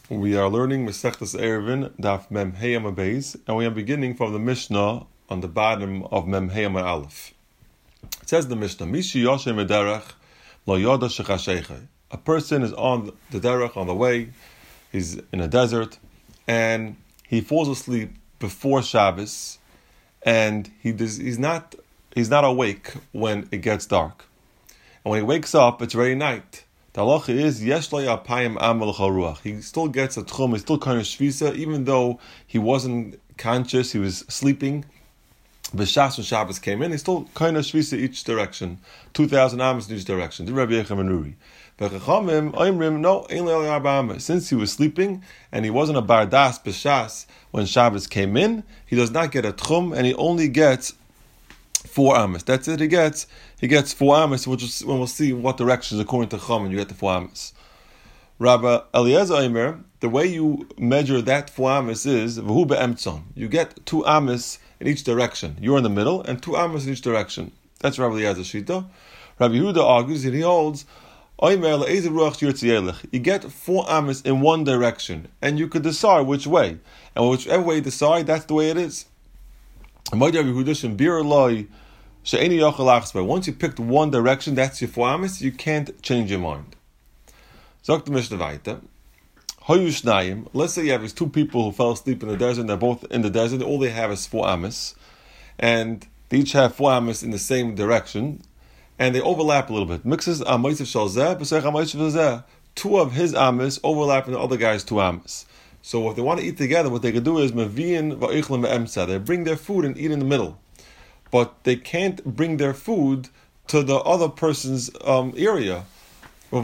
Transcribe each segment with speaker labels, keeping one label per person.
Speaker 1: We are learning Masechtas Eruvin, Daf Mem Hey Amud Beis, and we are beginning from the Mishnah on the bottom of Mem Hey Amud Aleph. It says in the Mishnah, Mishi Yoshem Ederech Lo Yoda Shechasheichei. A person is on the derech, on the way, he's in a desert, and he falls asleep before Shabbos, and he's not awake when it gets dark. And when he wakes up, it's already night. The halacha is yesh lo yapayim amal charuach. He still gets a tchum, he's still kind of shvisa, even though he wasn't conscious, he was sleeping. B'shas when Shabbos came in, he's still kind of shvisa each direction, 2,000 amos in each direction. The Rabbi Yechim and Nuri. V'chachamim oimrim no ein le'al yarba amos. Since he was sleeping and he wasn't a bardas b'shas when Shabbos came in, he does not get a tchum, and he only gets 4 amos. That's it. He gets 4 amos, which is when we'll see what directions according to Chum, you get the 4 amos. Rabbi Eliezer Omer, the way you measure that 4 amos is v'hu be'emtzon. You get 2 amos in each direction. You're in the middle, and 2 amos in each direction. That's Rabbi Eliezer's shita. Rabbi Yehuda argues, and he holds Omer le'ezer ruach yirtziyelech. You get 4 amos in one direction, and you could decide which way. And whichever way you decide, that's the way it is. Once you picked one direction, that's your 4 amos, you can't change your mind. Sagt the Mishnah weiter. Let's say you have these 2 people who fell asleep in the desert, and they're both in the desert, all they have is 4 amos, and they each have 4 amos in the same direction, and they overlap a little bit. Mixes 2 of his amos overlap in the other guy's 2 amos. So if they want to eat together, what they could do is they bring their food and eat in the middle. But they can't bring their food to the other person's area. You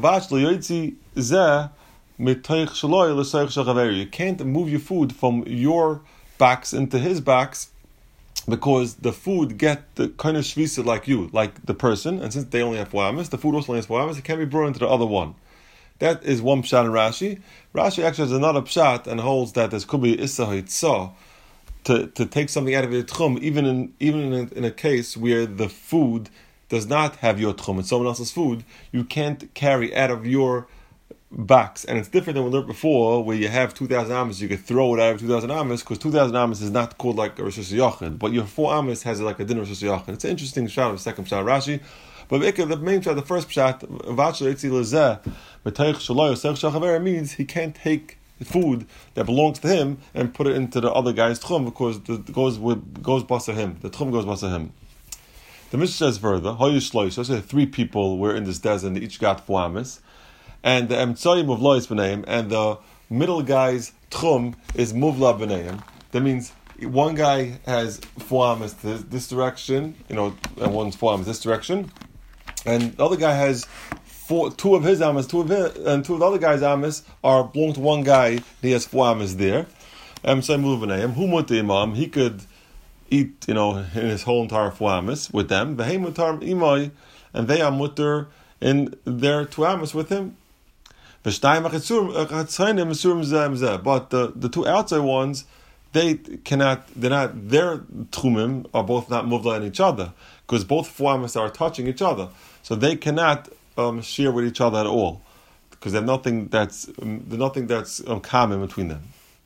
Speaker 1: can't move your food from your box into his box, because the food get the kind of shvisa like the person, and since they only have 4 amos, the food also only has 4 amos, it can't be brought into the other one. That is one pshat in Rashi. Rashi actually has another pshat and holds that there could be issa haitzah to take something out of your tchum, even in a case where the food does not have your tchum, it's someone else's food. You can't carry out of your box, and it's different than we learned before, where you have 2,000 amos, you could throw it out of 2,000 amos, because 2,000 amos is not called like a Rosh Hashanah, but your 4 amos has like a din of Rosh Hashanah. It's an interesting pshat of the second pshat Rashi. But the main pshat, the first pshat, means he can't take food that belongs to him and put it into the other guy's tchum, because it goes basa him. The tchum goes basa him. The Mishnah says further, so say 3 people were in this desert, and they each got 4 amos, and the emtsoyim of lois b'neim, and the middle guy's tchum is muvla b'neim. That means one guy has 4 amos this direction, and one's 4 amos this direction, and the other guy has 2 of his amos, 2 of the other guy's amos belong to one guy. He has 4 amos there. He could eat, in his whole entire 4 amos with them. And they are mutter in their 2 amos with him. But the 2 outside ones, they're not, their tchumim are both not muvla in each other, because both 4 amos are touching each other. So they cannot share with each other at all, because there's nothing that's common between them.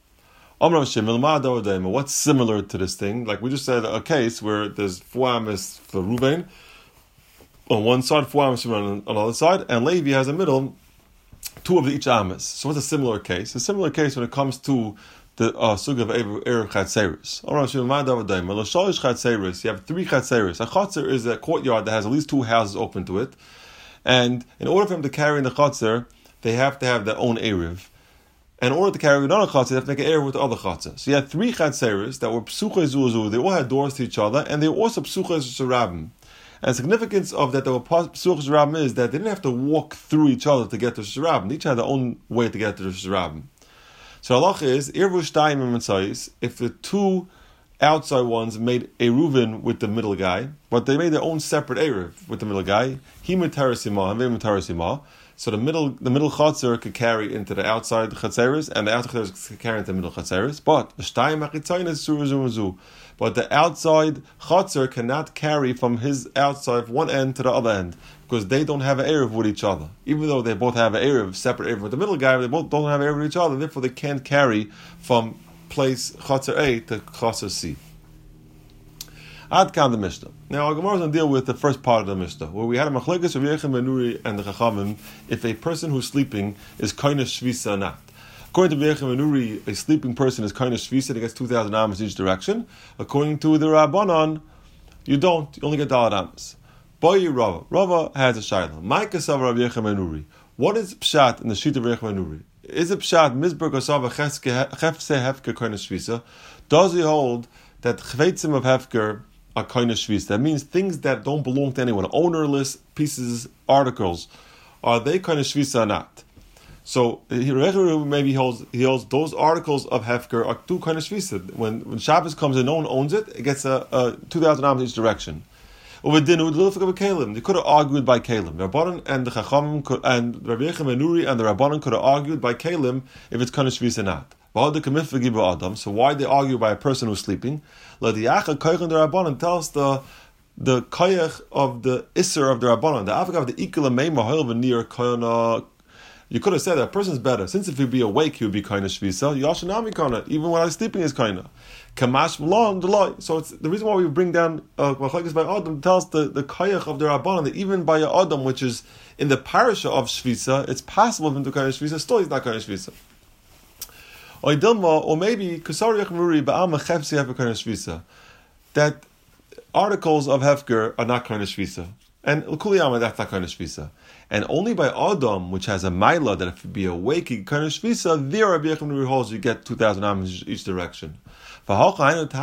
Speaker 1: What's similar to this thing? Like we just said, a case where there's 4 amos for Ruvain on one side, 4 amos on the other side, and Levi has a middle, 2 of each amos. So what's a similar case? A similar case when it comes to the sug of Erev Chatzeris. You have 3 Chatzeris. A Chatzer is a courtyard that has at least 2 houses open to it. And in order for them to carry in the Chatzer, they have to have their own Erev. And in order to carry another Chatzer, they have to make an Erev with the other Chatzer. So you had 3 Chatzeris that were Psucha Zuzu. They all had doors to each other, and they were also Psucha Zerabim. And the significance of that they were Psucha Zerabim is that they didn't have to walk through each other to get to Zerabim. They each had their own way to get to Zerabim. So halacha is if the 2 outside ones made Eruvin with the middle guy, but they made their own separate Erev with the middle guy, he mutarisima and they mutarisima. So the middle chatzer could carry into the outside chatzeres, and the outside chatzeres could carry into the middle chatzeres. But But the outside chotzer cannot carry from his outside one end to the other end, because they don't have an erev with each other. Even though they both have an erev, separate erev with the middle guy, they both don't have an erev with each other, therefore they can't carry from place chotzer A to chotzer C. Ad kan the Mishnah. Now, our Gemara is going to deal with the first part of the Mishnah, where we had a machlekes Rav Yochanan ben Nuri and the Chachamim, if a person who's sleeping is koine shvisa or not. According to Rav Yochanan ben Nuri, a sleeping person is koine shvisa, he gets 2,000 amos each direction. According to the Rabbanon, you don't, you only get daled amos. Boy Rava. Rava has a shayla. My kasav Rav Yochanan ben Nuri. What is pshat in the sheet of Rav Yochanan ben Nuri? Is it pshat mizber kasav chefse hefker koine shvisa? Does he hold that chveitzim of hefker are koine shvisa? That means things that don't belong to anyone, ownerless pieces, articles, are they koine shvisa or not? So maybe he holds those articles of hefker are two koine shvisa. When Shabbos comes and no one owns it, it gets a 2,000 amos each direction. Over dinner, they could have argued by Kalim. Rabbanan and the Chachamim and Rabbi Yochanan ben Nuri and the Rabbanan could have argued by Kalim if it's koine shvisa or not. So why they argue by a person who's sleeping? Rabbanan tells the koyach of the isser of the Rabbanan. The avik of the ikla meima hoil v'nir koyana. You could have said that a person's better. Since if he'd be awake, he would be koine shvisa. Yashanami koyana. Even when I was sleeping, is koyana. Kamash malon delay. So it's the reason why we bring down machlekes by Adam tells the koyach of the Rabbanan that even by a Adam, which is in the parasha of shvisa, it's possible for him to koine shvisa. Still, he's not koine shvisa. Or maybe that articles of hefker are not koine shvisa, and l'kuliyama that's not koine shvisa, and only by Adam, which has a maila that if you be awake, you koine shvisa, there Rabbi Yochanan holds you get 2,000 amos each direction. Since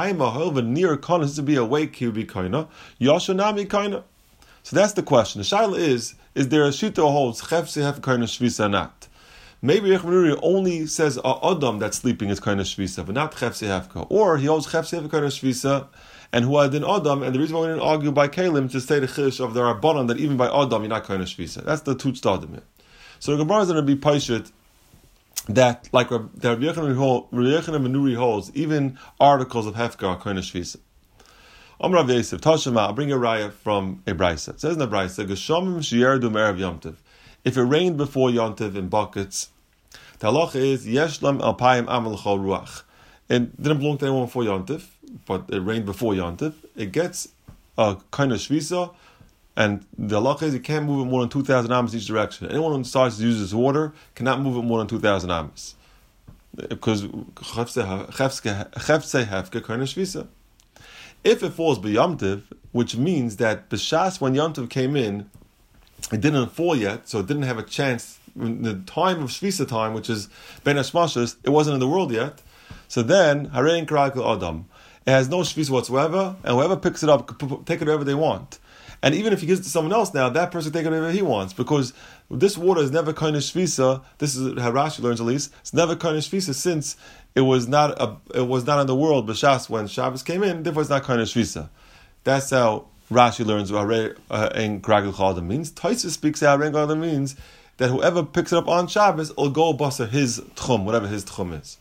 Speaker 1: to be awake, he would be koine. Yashanami koine. So that's the question. The shaila is there a shita who holds chefse hefker koine shvisa or not? Maybe Yochanan only says Adam that's sleeping is koine shvisa, but not chefse hefka. Or he holds chefse hefka koine shvisa, and who had in Adam, and the reason why we didn't argue by Kalim to say the chish of the Rabbanan that even by Adam you're not koine shvisa. That's the two stadim here. So the Gemara is going to be paishet that like Rabbi Yochanan ben Nuri holds, even articles of hefka are koine shvisa. Amar Rav Yosef Tashema, I'll bring a raya from a brayso. It says in the brayso, Geshamim sheyerdu me'erev Yom Tov. If it rained before Yom Tov in buckets, the halacha is Yeshlam alpayim amal chol ruach. It didn't belong to anyone before Yom Tov, but it rained before Yom Tov. It gets a koine shvisa, and the halacha is you can't move it more than 2,000 amos each direction. Anyone who starts to use this water cannot move it more than 2,000 amos, because chefse hefke koine shvisa. If it falls by Yom Tov, which means that b'shas when Yom Tov came in, it didn't fall yet, so it didn't have a chance. In the time of Shvisa time, which is Ben Hashmashas, it wasn't in the world yet. So then, Harein Karakal Adam. It has no Shvisa whatsoever, and whoever picks it up can take it wherever they want. And even if he gives it to someone else now, that person can take it wherever he wants, because this water is never koine shvisa. This is how Rashi learns at least. It's never koine shvisa since it was not in the world b'shas when Shabbos came in. Therefore, it's not koine shvisa. That's how Rashi learns what in Kragel Chaldam means. Tosfos speaks out Kragel Chaldam means that whoever picks it up on Shabbos will go basa his tchum, whatever his tchum is.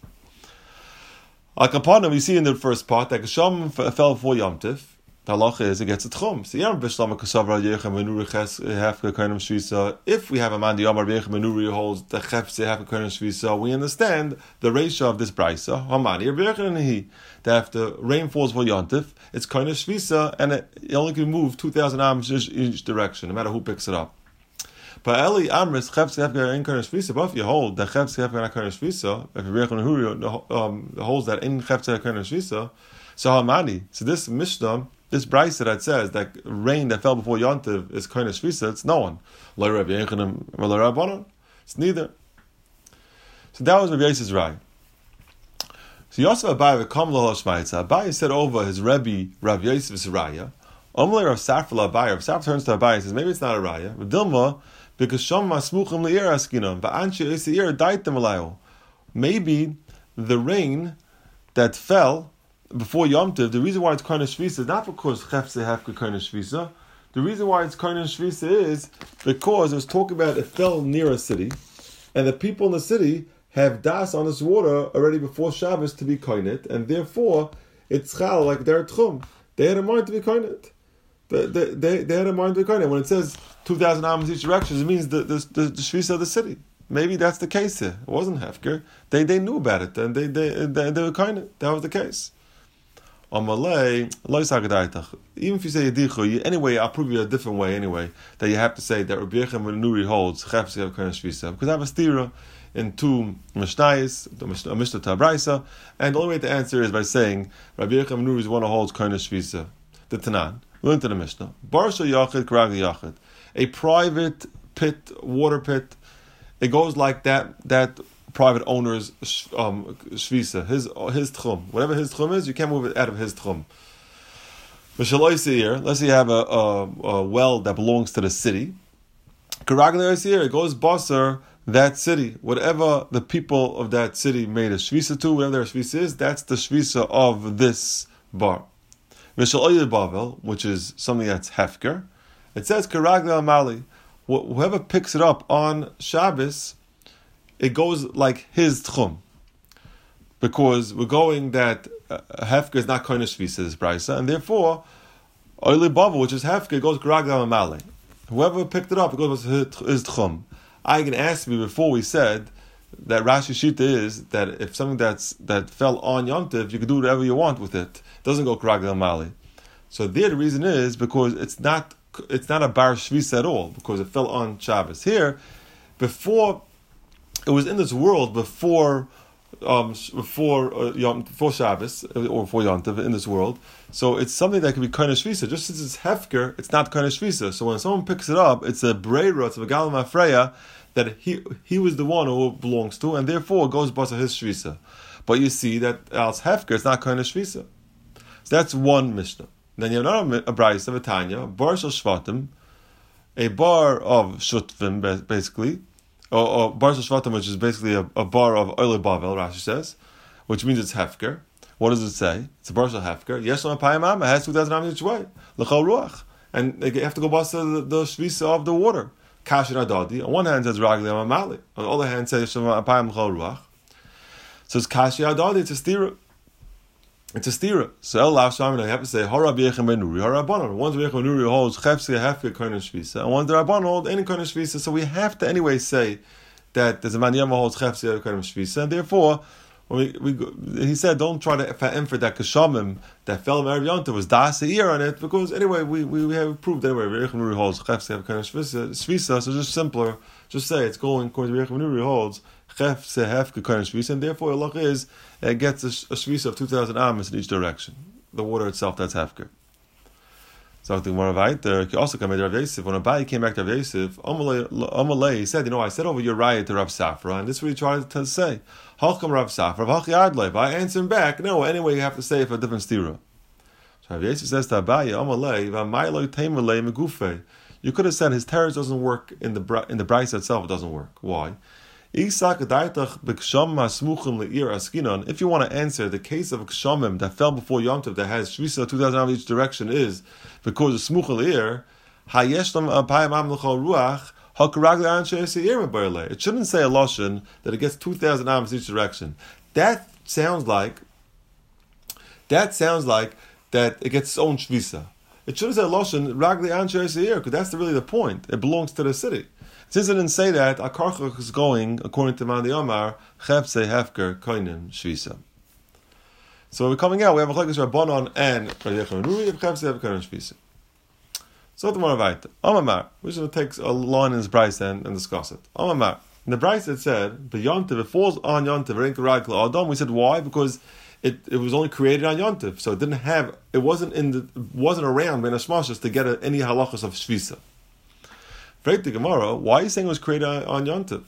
Speaker 1: Like upon him, we see in the first part that Gesham fell before Yom Tov. The halacha is it gets a tchum. So if we have a man the Yomar B'Yechem Menuri holds the chefse have a koine shvisa, we understand the ratio of this brayso. That if the rain falls for Yom Tov, it's koine shvisa, and it only can move 2,000 amos each direction, no matter who picks it up. But Eli Amris chefse have koine shvisa. But if you hold the chefse have koine shvisa, if Rabbi Yochanan holds that in chefse koine shvisa, so Hamani. So this Mishnah. This brayso that says that rain that fell before Yom Tov is koine shvisa, it's no one. It's neither. So that was Rabbi Yosef's raya. So Yosef Abaye v'kam lo hashmaitza. Abaye said over his Rebbe Rav Yosef's raya. Omle Rav Safra Abaye. Rav Safra turns to Abaye and says maybe it's not a raya. But Dilma because shom masmuchim leir askinam va'anshi eseir daitem alayo. Maybe the rain that fell before Yom Tov, the reason why it's koine shvisa is not because chefse hefke koine shvisa. The reason why it's koine shvisa is because it was talking about it fell near a city, and the people in the city have das on this water already before Shabbos to be koinet, and therefore it's chal like their tchum. They had a mind to be koined. They had a mind to be koined. When it says 2,000 amos each direction, it means the shvisa of the city. Maybe that's the case here. It wasn't hefker. They knew about it and they were koined. That was the case. Even if you say Yedichu, anyway, I'll prove you a different way anyway, that you have to say that Rabbi Yechim ben Nuri holds Chefs have kind of Shvisa. Because I have a stira in two Mishnayos, a Mishnah Tabraisa, and the only way to answer is by saying Rabbi Yechim ben Nuri is one who holds kind of Shvisa. The Tanan. We went to the Mishnah. Barsha Yachid, Karag Yachid. A private pit, water pit, it goes like that private owner's shvisa, his tchum. Whatever his tchum is, you can't move it out of his tchum. Let's say you have a well that belongs to the city. It goes basar that city. Whatever the people of that city made a shvisa to, whatever their shvisa is, that's the shvisa of this bar. Bavel, which is something that's hefker. It says Karagla Amali. Whoever picks it up on Shabbos, it goes like his tchum, because we're going that hefker is not koine shvisa, this brisa, and therefore oily bavel, which is hefker, goes karagla amale. Whoever picked it up, it goes with his tchum. I can ask me before we said that Rashi Shita is that if something that fell on Yontiv, you can do whatever you want with it. It doesn't go karagla amale. So there, the reason is because it's not a bar shvisa at all, because it fell on Shabbos. Here, before. It was in this world before Shabbos or before Yom Tov in this world. So it's something that can be kind of shvisa. Just since it's hefker, it's not kind of shvisa. So when someone picks it up, it's a breira, it's a galam afreya that he was the one who it belongs to, and therefore it goes basa his shvisa. But you see that als hefker, it's not kind of shvisa. So that's one mishnah. Then you have another brayso of Tanya, bar shel shvatim, a bar of shutvim basically. Or bar shel shvatim, which is basically a bar of oile bavel, Rashi says, which means it's hefker. What does it say? It's a bar shel hefker. Yesh l'ma payim am, it has 2,000 amos each way. L'chol ruach. And they have to go bust the shvisa of the water. Kasher adadi. On one hand it says ragli amamali. On the other hand it says yesh l'ma payim l'chol ruach. So it's kasher adadi, it's a stira. It's a stira. So El Lav Shami, you have to say Hara B'Yechem Ben Nuri, Hara Rabbanon. One's B'Yechem Ben Nuri holds Chefse Hefke Koinen Shvisa, and one's the Rabbanon holds any Koinen Shvisa. So we have to anyway say that there's a man Yama holds Chefse Koinen Shvisa, and therefore he said don't try to fa'im for that Kashamim that fell in Erev Yonta was Das ear on it, because anyway we have proved anyway B'Yechem Ben Nuri holds Chefse Koinen Shvisa. So just simpler, just say it's going according to B'Yechem Ben Nuri holds Chefse Hefke Koinen Shvisa, and therefore Allah is it gets a shvisa of 2,000 amos in each direction. The water itself, that's hefker. So the Gemara weiter. He also came to Rav Yosef. When Abai came back to Rav Yosef, Amalei, he said, I said over your riot to Rav Safra, and this is what he tried to say. Halcham Rav Safra, Halchi Adlei. I answer him back. No, anyway, you have to say it for a different stira. So Rav Yosef says to Abai, Amalei, V'amayloi Teimalei Megufei. You could have said his terrors doesn't work in the brisa itself. It doesn't work. Why? If you want to answer the case of kshamim that fell before Yom Tov that has shvisa 2,000 amos each direction is because it's smuch l'ir, it shouldn't say a lashon that it gets 2,000 amos each direction. That sounds like that it gets its own shvisa. It shouldn't say a lashon ragli anshe seir, because that's really the point. It belongs to the city. Since it didn't say that, Akarchach is going, according to Mandi Omar, Chefse Hefker Koinen Shvisa. So we're coming out, we have a Chalkis Rabbanon and Rabbi Nuri, Chefse Hefker Koinen Shvisa. So the more weiter. Amamar, we're going to take a line in this Bryce and discuss it. Amamar, in the Bryce it said, B'Yontiv, it falls on Yontiv, Adam. We said why? Because it was only created on Yontiv, so it wasn't around Ben Hashmashas to get any halachas of Shvisa. The Gemara, why are you saying it was created on Yontiv?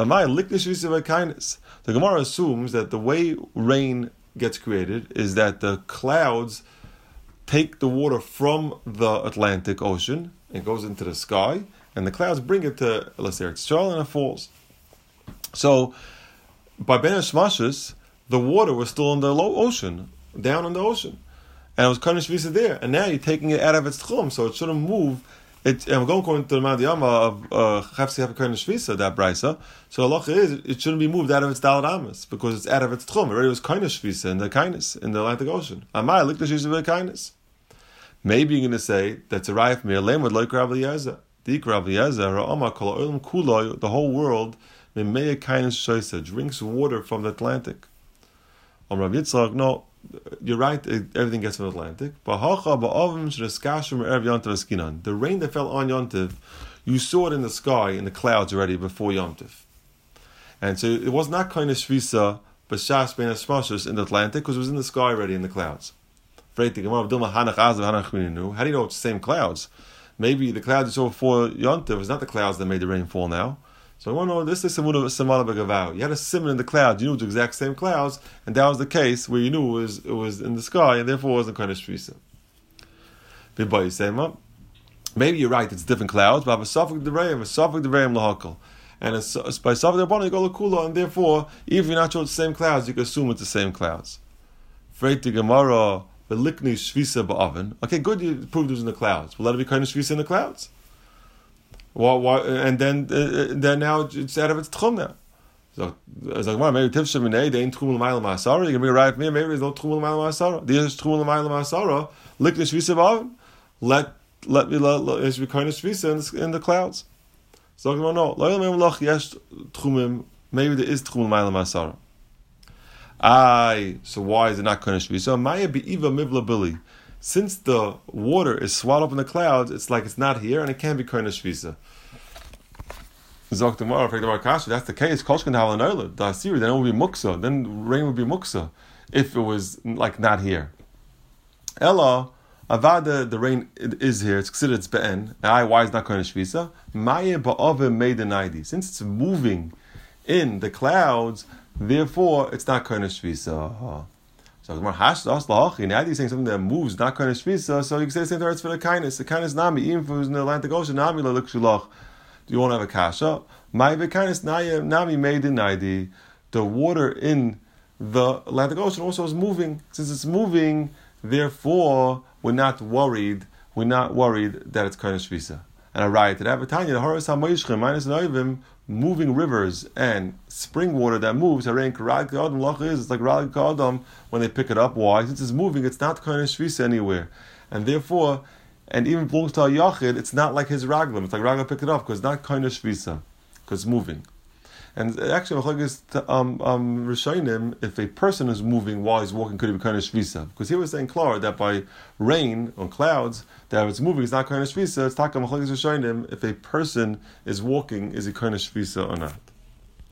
Speaker 1: The Gemara assumes that the way rain gets created is that the clouds take the water from the Atlantic Ocean and goes into the sky, and the clouds bring it to, let's say, it's Charlotte, and it falls. So, by Ben Hashmashas, the water was still in the low ocean, down in the ocean, and it was kind of shvisa there, and now you're taking it out of its tchum, so it shouldn't move And we're going according to the Madhyama of Chafsi Hafakain Shvisa, that Brisa. So Allah is, it shouldn't be moved out of its Dalat Amas, because it's out of its Tchum. It already was Kain Shvisa in the kindness, in the Atlantic Ocean. Amai, look the Shvisa kindness. Maybe you're going to say that's a Rayaf Mir, Lemud, like Rav Eliezer. The Rav Eliezer, Ra'ama, Kol Olam Kuloi, the whole world, Mimea Kindness Shoisa, drinks water from the Atlantic. Rav Yitzchak, no, you're right, everything gets from the Atlantic. The rain that fell on Yontiv, you saw it in the sky, in the clouds already before Yontiv. And so it was not kind of Shvisa, but Shas Ben Ashmashus in the Atlantic, because it was in the sky already, in the clouds. How do you know it's the same clouds? Maybe the clouds you saw before Yontiv was not the clouds that made the rain fall now. So I want to know, this is Simula Begavau. You had a simon in the clouds, you knew it was the exact same clouds, and that was the case where you knew it was in the sky, and therefore it wasn't kind of Shvisa. Maybe you're right, it's different clouds, but a Safak Dereim Lahakal. And it's by Safak Dereim you go Lakula, and therefore, even if you're not sure it's the same clouds, you can assume it's the same clouds. Freit the Gemara, Velikni Shvisa Ba'aven. Okay, good, you proved it was in the clouds. Well, let it be kind of Shvisa in the clouds. Why? And then now it's out of its tchum now. So it's like, maybe tivshem minei they ain't tchum l'mayla ma'asara. You can bring a right from here. Maybe there's no tchum l'mayla ma'asara. There's tchum l'mayla ma'asara. Lick the shvisa b'avim. Let me it should be kind of shvisa in the clouds. So no, yes tchumim. Maybe there is tchum l'mayla ma'asara. So why is it not kind of shvisa? Maya be'iva mivla bili. Since the water is swallowed up in the clouds, it's like it's not here, and it can't be kind of shvisa. That's the case. Then it would be muksa. Then rain would be muksa if it was like not here. Ella avada, the rain is here. It's considered it's be'en. Why is it not kind of shvisa? Maya ba'ave made an ID. Since it's moving in the clouds, therefore it's not kind of shvisa. So now he's saying something that moves, not kind of shvisa, so you can say the same thing for the kindness. The kindness nami, even if it was in the Atlantic Ocean, nami la shulach. Do you want to have a kasha? My kindness nami made in ID. The water in the Atlantic Ocean also is moving. Since it's moving, therefore we're not worried that it's kind of shvisa. And I write that Avatanya, the Horace HaMoishchem, minus Noivim, moving rivers and spring water that moves, it's like Ralik Adam when they pick it up. Why? Since it's moving, it's not kind of shvisa anywhere. And therefore, and even belongs to a Yachid, it's not like his Raglim. It's like Raglim picked it up because it's not kind of shvisa, because it's moving. And actually, Rishonim, if a person is moving while he's walking, could it be kind of shvisa? Because he was saying, Clara, that by rain or clouds, that if it's moving, it's not kind of shvisa. It's Takam Rishonim, if a person is walking, is it kind of shvisa or not?